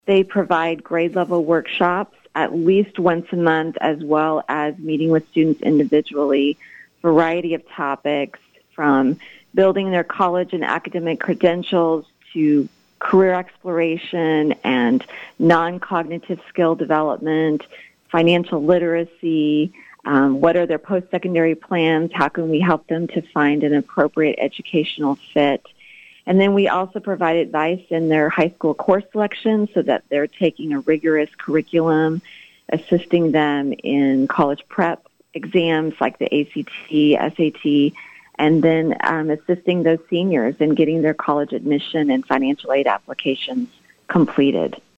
They provide grade-level workshops at least once a month, as well as meeting with students individually, variety of topics from building their college and academic credentials to career exploration and non-cognitive skill development, financial literacy, what are their post-secondary plans, how can we help them to find an appropriate educational fit. And then we also provide advice in their high school course selection so that they're taking a rigorous curriculum, assisting them in college prep exams like the ACT, SAT, and then assisting those seniors in getting their college admission and financial aid applications completed.